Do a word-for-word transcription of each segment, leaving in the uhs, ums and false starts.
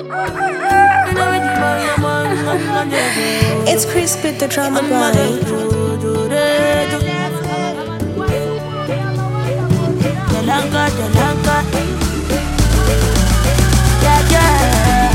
It's Chris with the drama boy. Jalanka, Jalanka, yeah, yeah.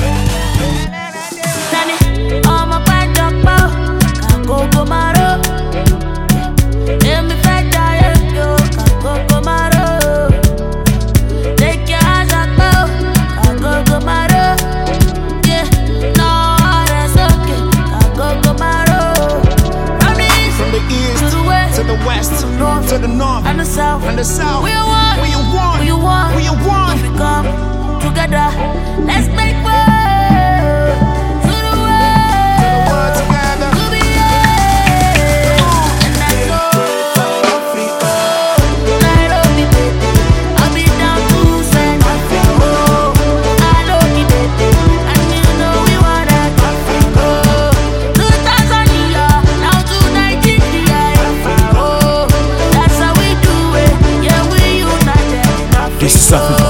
Nani, all my band up, can't go go maro. Let me fight that yo, can't go go maro. Take your eyes up, can't go go maro. Yeah, no, that's okay, can't go go maro. From the east, from the east to the west, to the west, to the north, to the north, and the south, and the south. We are one, we are one, we are one, we are one. If we come together, let's make way to the world, world together. to be here. And that's all. Nairobi, baby, I'll be down to South Africa. I love you, baby, and you know we wanna go to Tanzania, now to Nigeria. Oh, that's how we do it. Yeah, we united in Africa. This is Africa.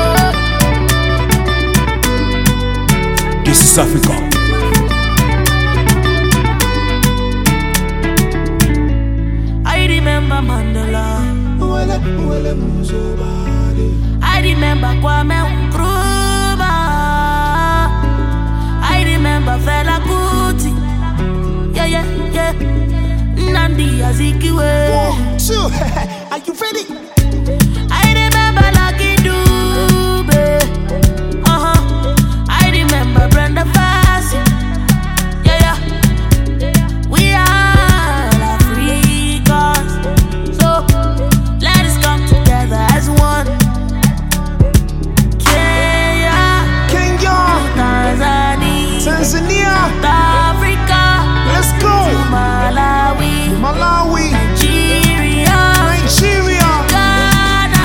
This is Africa. I remember Mandela. I remember Kwame Nkrumah. I remember Fela Kuti. Yeah, yeah, yeah. Nnamdi Azikiwe. One, two, are you ready? I remember Lucky Dube. Uh-huh. I remember Brenda Fassie. Yeah, yeah. We are Africans. So let us come together as one. Kenya, Kenya, Tanzania, Tanzania, South Africa, let's go. Malawi, Malawi, Nigeria, Nigeria, Ghana.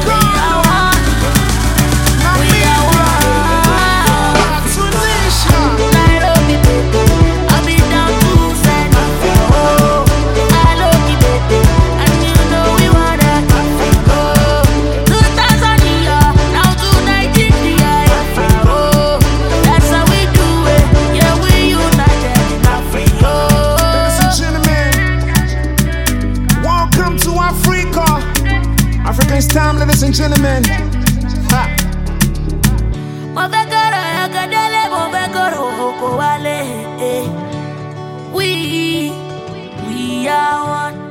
We are one. Tunisia. Nairobi, baby, I'll be down to South Africa. I love you, baby, and you know we wanna go to Tanzania, now to Nigeria. Oh, that's how we do it. Yeah, we united in Africa. Ladies and gentlemen, welcome to Africa. Africa's time, ladies and gentlemen. Ha. Mavekara yakadele, mavekara hoko wale. We, we are one.